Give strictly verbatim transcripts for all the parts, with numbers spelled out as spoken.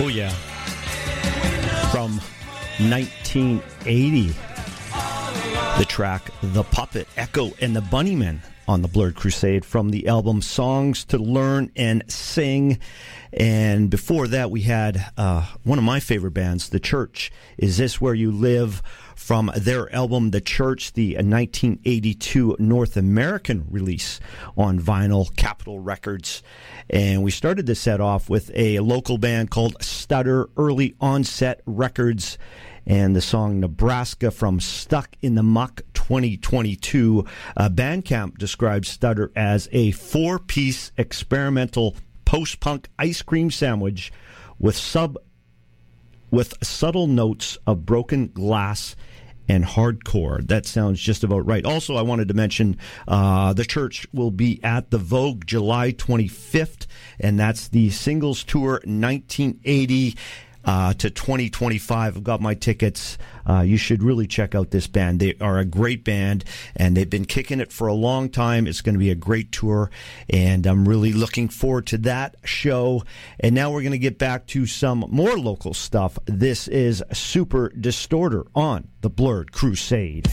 Oh, yeah. From nineteen eighty, the track The Puppet, Echo and the Bunnymen on the Blurred Crusade from the album Songs to Learn and Sing. And before that, we had uh, one of my favorite bands, The Church. Is This Where You Live? From their album The Church, the nineteen eighty-two North American release on vinyl, Capitol Records. And we started the set off with a local band called Stutter, Early Onset Records, and the song Nebraska from Stuck in the Muck twenty twenty-two. Uh, Bandcamp describes Stutter as a four-piece experimental post-punk ice cream sandwich with sub with subtle notes of broken glass and hardcore. That sounds just about right. Also, I wanted to mention uh, The Church will be at the Vogue July twenty-fifth, and that's the Singles Tour nineteen eighty uh, to twenty twenty-five. I've got my tickets. Uh, you should really check out this band. They are a great band, and they've been kicking it for a long time. It's going to be a great tour, and I'm really looking forward to that show. And now we're going to get back to some more local stuff. This is Super Distorter on the Blurred Crusade.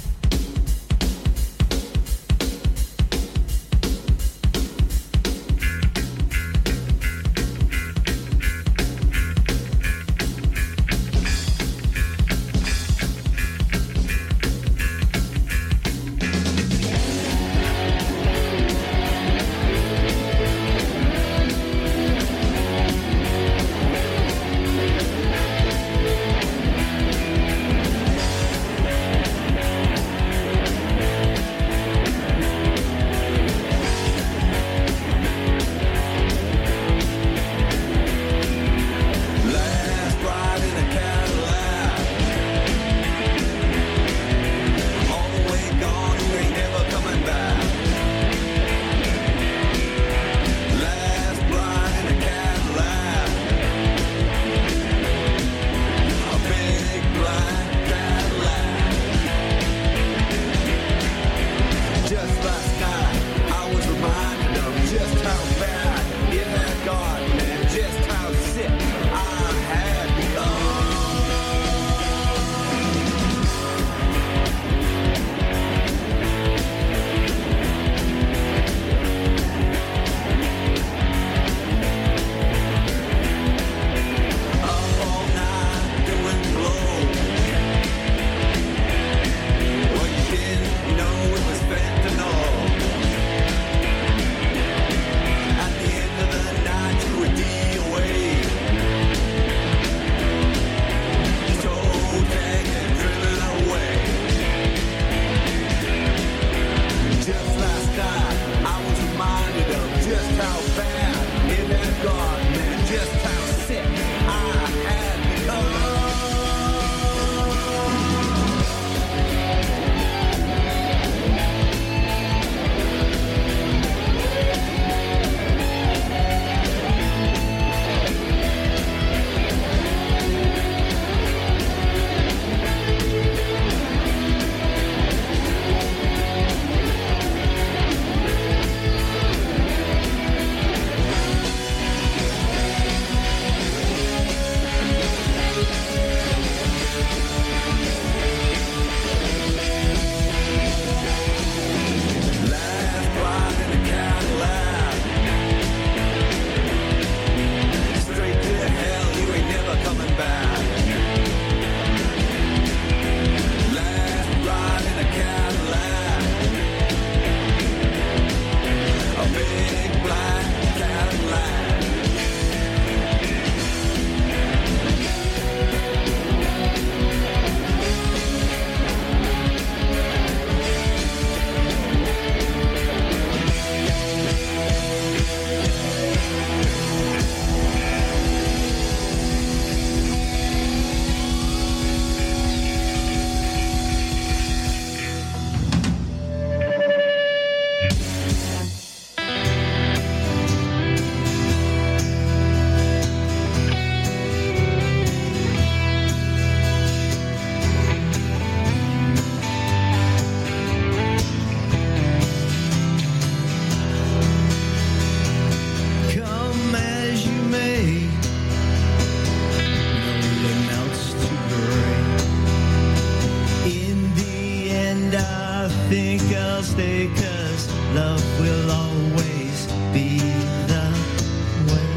love will always be the way.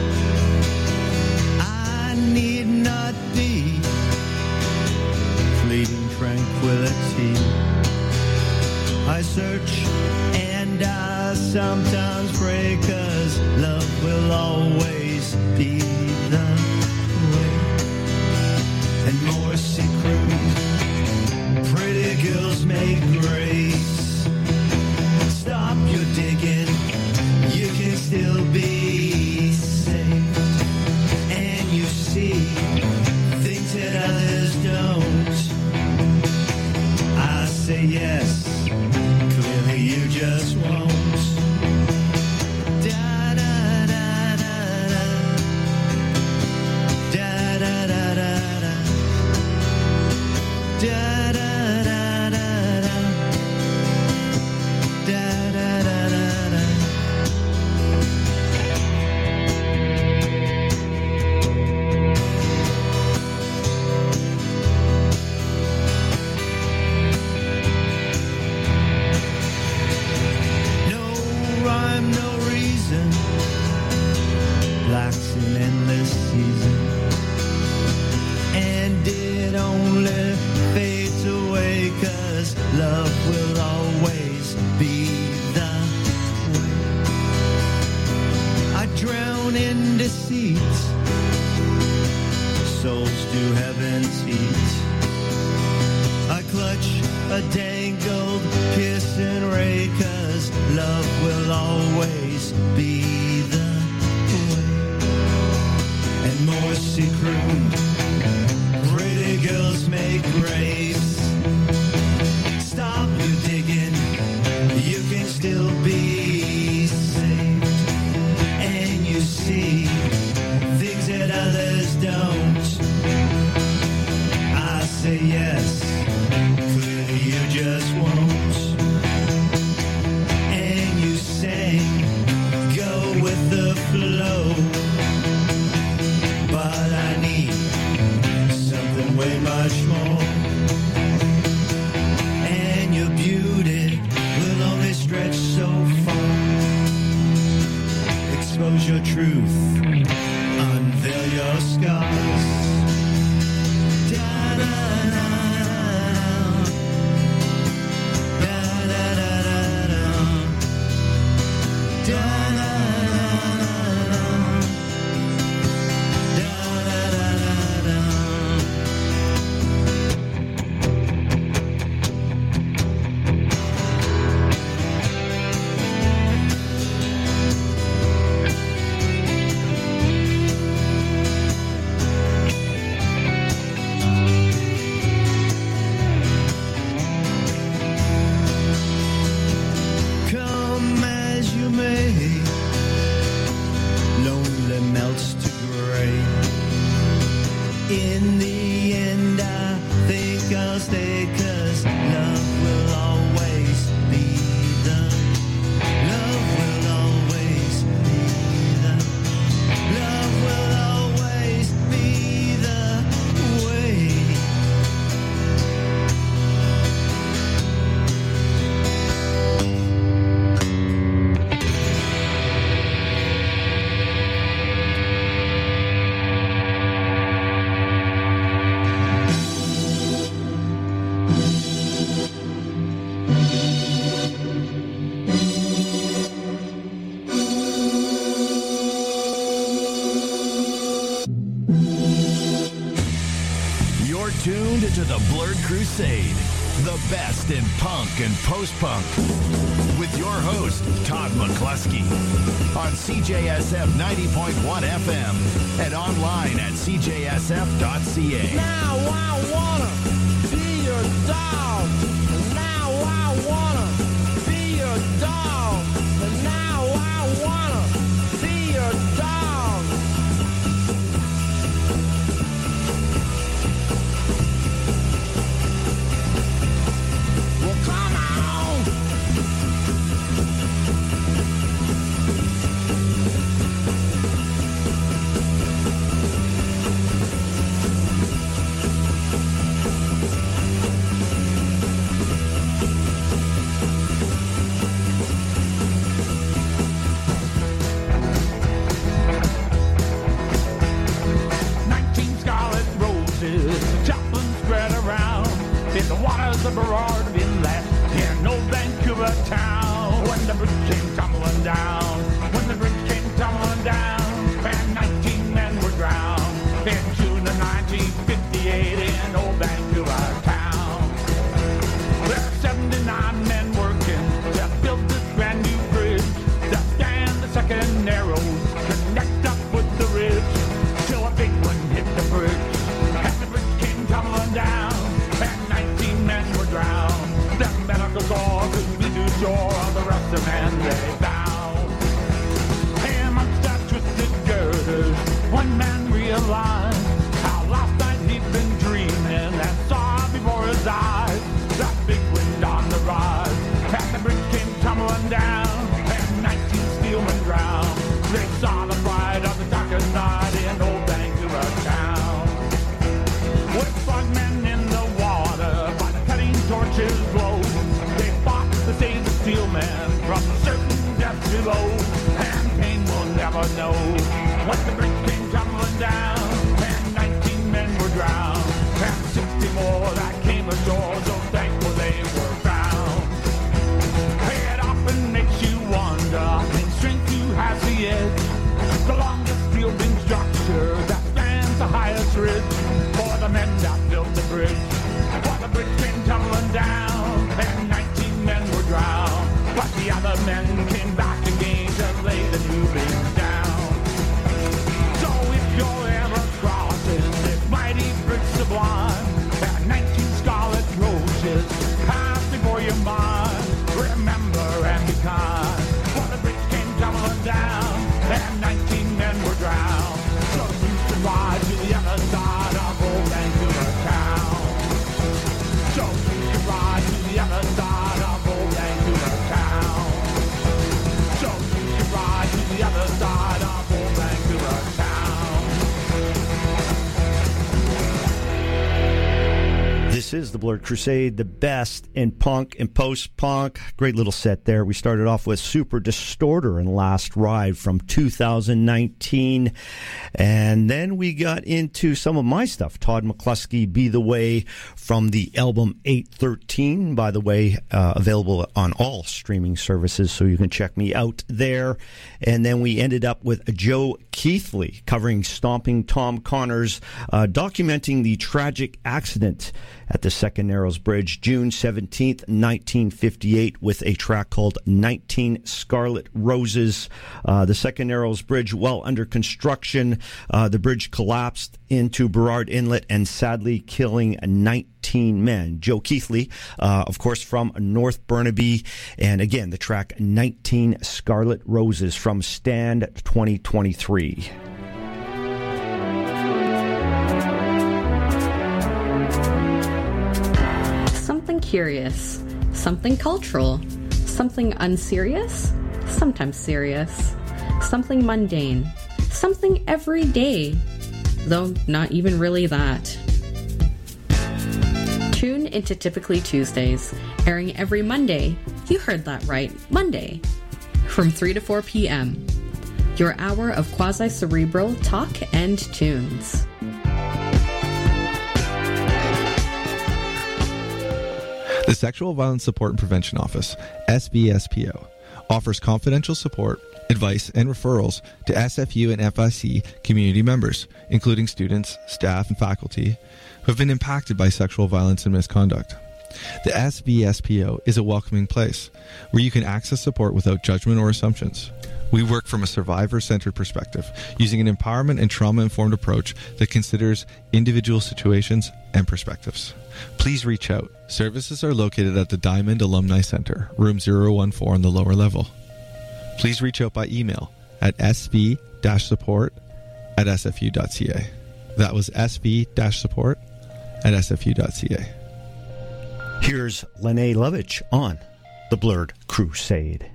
I need not be fleeting tranquility. I search and I sometimes pray, 'cause love will always be the way. And more secret, pretty girls make grace. Stop your digging, you can still be saved. And you see things that others don't. I say yes, clearly you just won't. Da da da da da. Da da da da da. Da da da da da. Da da da da da. Blacks in endless season, and it only fades away, 'cause love will always be the way. I drown in deceit, souls to heaven's heat. I clutch a dangled piercing ray, 'cause love will always be the and more secret, pretty girls make grace. Stop your digging, you can still be saved. And you see things that others don't. I say yes, clearly you just won't. And you sing, go with the flow. But I need something way much more. And your beauty will only stretch so far. Expose your truth, unveil your scars. Da da da da da da da da da da. In the end, I think I'll stay, 'cause love will always be the, love will always be the, love will always be the way. Tuned to the Blurred Crusade, the best in punk and post-punk, with your host, Todd McCluskey, on C J S F ninety point one F M and online at c j s f dot c a. Now I wanna be your dog. Now I wanna be your dog. Now I wanna be your dog. the Burrard Inlet in old Vancouver town. When the bridge came tumbling down, when the bridge came tumbling down, and nineteen men were drowned in June of nineteen fifty-eight in old Vancouver town. There are seventy-nine men working to build this brand new bridge to stand the second narrows, connect up with the ridge till a big one hit the bridge, and the bridge came tumbling down, and nineteen men were drowned. The medical corps could be too sure of the rest of men they found. And amongst that twisted girders, one man realized how last night he'd been dreaming and saw before his eyes that big wind on the rise, and the bridge came tumbling down, and nineteen steelmen drowned. They saw the pride of the darkest night in old Vancouver town. With frogmen in the water by the cutting torches glow, they fought to save the steelmen from certain death below, and pain will never know. When the bridge came tumbling down, and nineteen men were drowned, and sixty more that came ashore, so thankful they were found. It often makes you wonder, in strength who has the edge, the longest steel beam structure that spans the highest ridge, for the men that built the bridge. For the bridge came tumbling down, and nineteen men were drowned, but the other men came back again to lay the new beam down. So if you're ever crossing this mighty bridge sublime, and nineteen scarlet roses pass before your mind, remember and be kind. For the bridge came tumbling down, and nineteen men were drowned. So you should ride to the other side of old Vancouver town. So you should ride to the other side of old Vancouver town. So you should ride to the other side of old Vancouver town. This is the Blurred Crusade, the best in punk and post-punk. Great little set there. We started off with Super Distorter and Last Ride from two thousand nineteen. And then we got into some of my stuff. Todd McCluskey, Be The Way, from the album eight thirteen. By the way, uh, available on all streaming services, so you can check me out there. And then we ended up with Joe Keithley covering Stomping Tom Connors, uh, documenting the tragic accident at the Second Narrows Bridge, June seventeenth, nineteen fifty-eight, with a track called nineteen Scarlet Roses. Uh, the Second Narrows Bridge, while under construction, uh, the bridge collapsed into Burrard Inlet and sadly killing nineteen men. Joe Keithley, uh, of course, from North Burnaby. And again, the track nineteen Scarlet Roses from Stand twenty twenty-three. Something curious, something cultural, something unserious, sometimes serious, something mundane, something everyday, though not even really that. Tune into Typically Tuesdays, airing every Monday. You heard that right, Monday, from three to four p.m. Your hour of quasi-cerebral talk and tunes. The Sexual Violence Support and Prevention Office, S V S P O, offers confidential support, advice, and referrals to S F U and F I C community members, including students, staff, and faculty who have been impacted by sexual violence and misconduct. The S V S P O is a welcoming place where you can access support without judgment or assumptions. We work from a survivor-centered perspective, using an empowerment and trauma-informed approach that considers individual situations and perspectives. Please reach out. Services are located at the Diamond Alumni Center, room zero one four on the lower level. Please reach out by email at s v dash support at s f u dot c a. That was s v dash support at s f u dot c a. Here's Lene Lovich on The Blurred Crusade.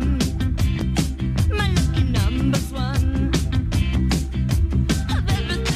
Everything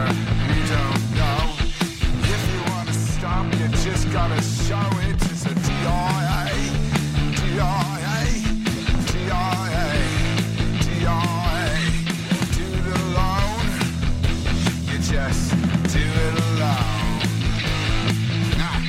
you don't know. If you wanna stop, you just gotta show it. It's a D I A, D I A, D I A, D I A. Do it alone. You just do it alone. Nah.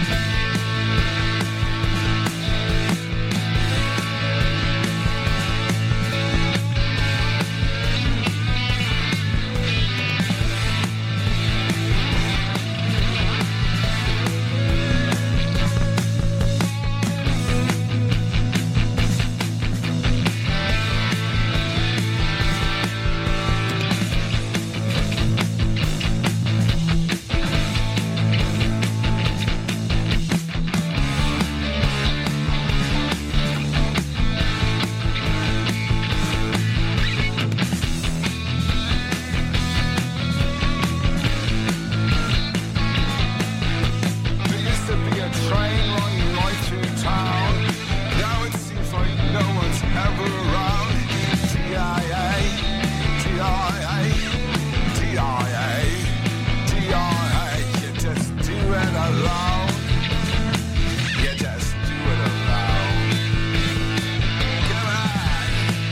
There used to be a train running right through town. Now it seems like no one's ever around. D I A, D I A, D I A, D I A. You just do it alone. You just do it alone. Come on.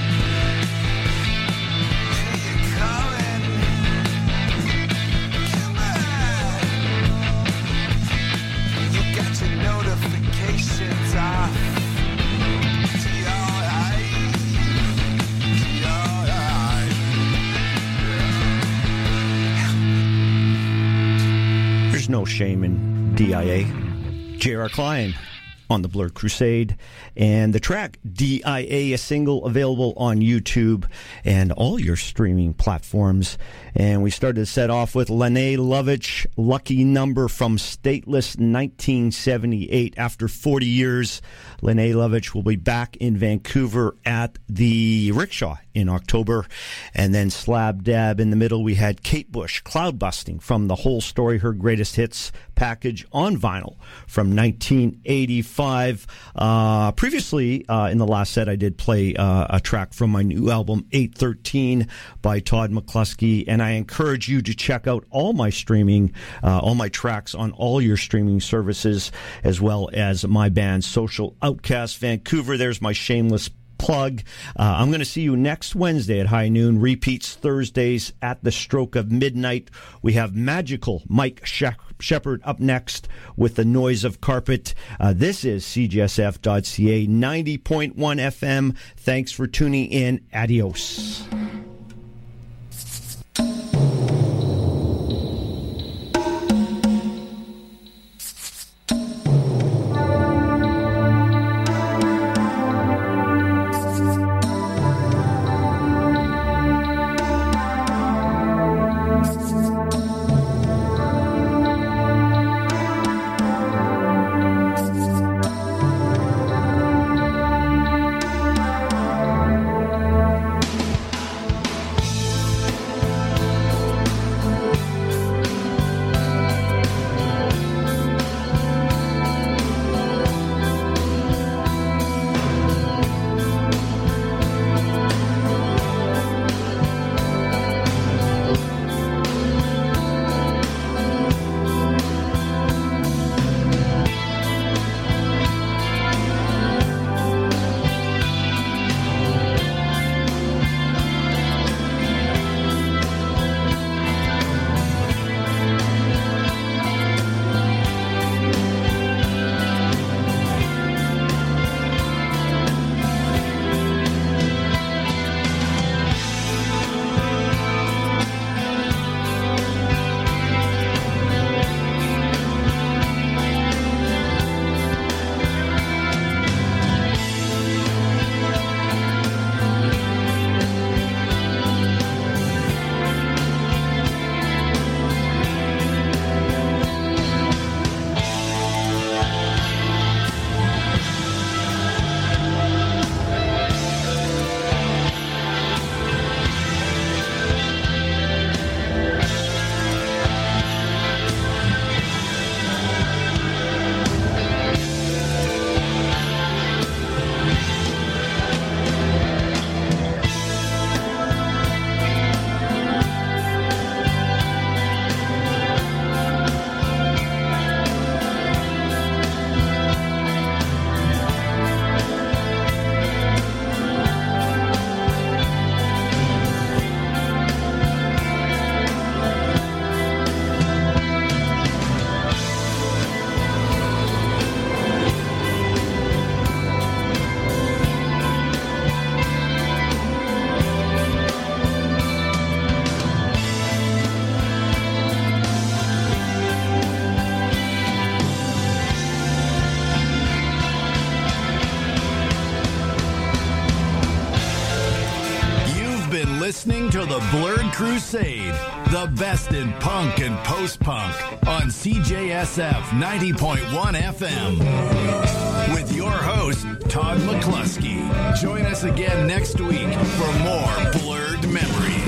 Here you coming. Come on. You got your notifications off. D I A, D I A. There's no shame in D I A. J R. Klein on the Blurred Crusade, and the track D I A, a single available on YouTube and all your streaming platforms. And we started to set off with Lene Lovich, Lucky Number from Stateless nineteen seventy-eight. After forty years, Lene Lovich will be back in Vancouver at the Rickshaw in October. And then slab dab in the middle, we had Kate Bush, Cloud Busting from The Whole Story, her greatest hits package on vinyl from nineteen eighty-five. Uh, previously, uh, in the last set, I did play uh, a track from my new album, eight thirteen, by Todd McCluskey. And I encourage you to check out all my streaming, uh, all my tracks on all your streaming services, as well as my band, Social Outcast Vancouver. There's my shameless plug. Uh, I'm going to see you next Wednesday at high noon. Repeats Thursdays at the stroke of midnight. We have magical Mike Shep- Shepard up next with The Noise of Carpet. Uh, this is C G S F dot C A, ninety point one F M. Thanks for tuning in. Adios. to the Blurred Crusade, the best in punk and post-punk on C J S F ninety point one F M. With your host, Todd McCluskey. Join us again next week for more Blurred Memories.